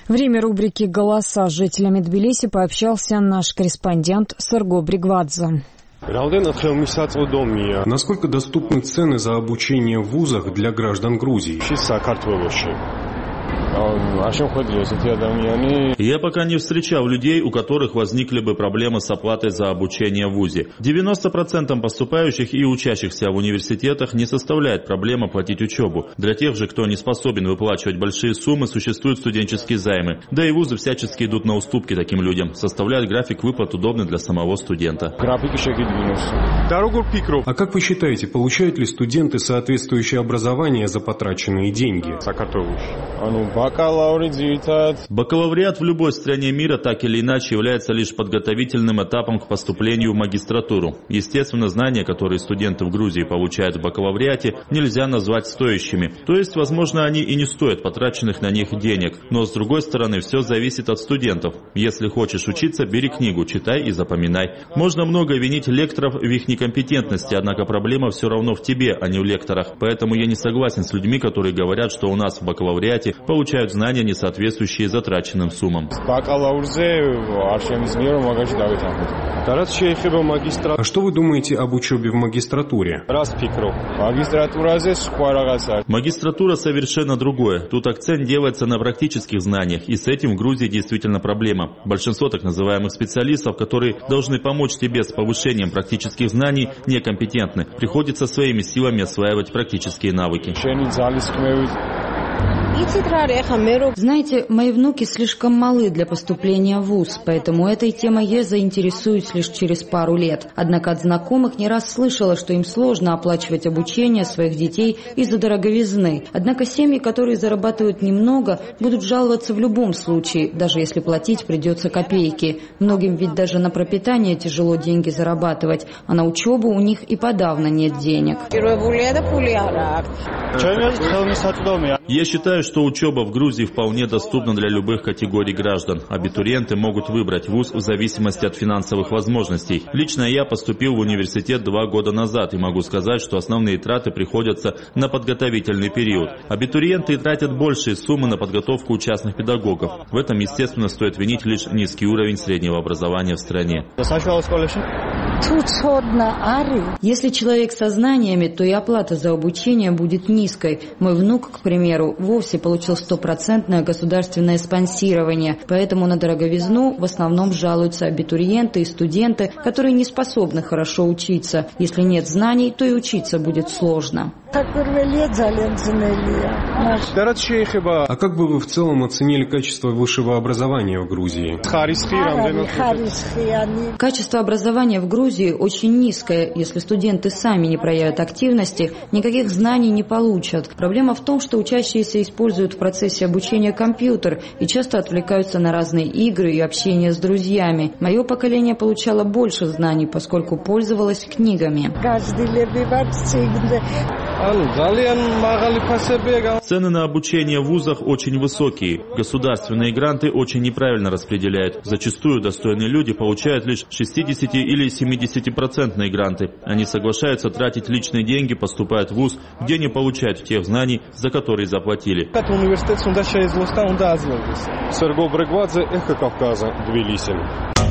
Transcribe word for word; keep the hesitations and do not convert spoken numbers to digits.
Время рубрики «Голоса» с жителями Тбилиси пообщался наш корреспондент Серго Бригвадзе. Насколько доступны цены за обучение в вузах для граждан Грузии? Я пока не встречал людей, у которых возникли бы проблемы с оплатой за обучение в вузе. девяносто процентов поступающих и учащихся в университетах не составляет проблем оплатить учебу. Для тех же, кто не способен выплачивать большие суммы, существуют студенческие займы. Да и вузы всячески идут на уступки таким людям, составляют график выплат удобный для самого студента. А как вы считаете, получают ли студенты соответствующее образование за потраченные деньги? Бакалавриат в любой стране мира так или иначе является лишь подготовительным этапом к поступлению в магистратуру. Естественно, знания, которые студенты в Грузии получают в бакалавриате, нельзя назвать стоящими. То есть, возможно, они и не стоят потраченных на них денег. Но, с другой стороны, все зависит от студентов. Если хочешь учиться, бери книгу, читай и запоминай. Можно много винить лекторов в их некомпетентности, однако проблема все равно в тебе, а не в лекторах. Поэтому я не согласен с людьми, которые говорят, что у нас в бакалавриате получают знания, не соответствующие затраченным суммам. А что вы думаете об учебе в магистратуре? Магистратура совершенно другое. Тут акцент делается на практических знаниях, и с этим в Грузии действительно проблема. Большинство так называемых специалистов, которые должны помочь тебе с повышением практических знаний, некомпетентны. Приходится своими силами осваивать практические навыки. Знаете, мои внуки слишком малы для поступления в вуз, поэтому этой темой я заинтересуюсь лишь через пару лет. Однако от знакомых не раз слышала, что им сложно оплачивать обучение своих детей из-за дороговизны. Однако семьи, которые зарабатывают немного, будут жаловаться в любом случае, даже если платить придется копейки. Многим ведь даже на пропитание тяжело деньги зарабатывать, а на учебу у них и подавно нет денег. Я считаю, что учеба в Грузии вполне доступна для любых категорий граждан. Абитуриенты могут выбрать вуз в зависимости от финансовых возможностей. Лично я поступил в университет два года назад и могу сказать, что основные траты приходятся на подготовительный период. Абитуриенты тратят большие суммы на подготовку у частных педагогов. В этом, естественно, стоит винить лишь низкий уровень среднего образования в стране. Если человек со знаниями, то и оплата за обучение будет низкой. Мой внук, к примеру, вовсе получил стопроцентное государственное спонсирование, поэтому на дороговизну в основном жалуются абитуриенты и студенты, которые не способны хорошо учиться. Если нет знаний, то и учиться будет сложно. А как бы вы в целом оценили качество высшего образования в Грузии? Качество образования в Грузии очень низкое. Если студенты сами не проявят активности, никаких знаний не получат. Проблема в том, что учащиеся используют в процессе обучения компьютер и часто отвлекаются на разные игры и общение с друзьями. Мое поколение получало больше знаний, поскольку пользовалось книгами. Цены на обучение в вузах очень высокие. Государственные гранты очень неправильно распределяют. Зачастую достойные люди получают лишь шестьдесят или семьдесят процентные гранты. Они соглашаются тратить личные деньги, поступают в вуз, где не получают тех знаний, за которые заплатили. Серго Бригвадзе, Эхо Кавказа, Тбилиси.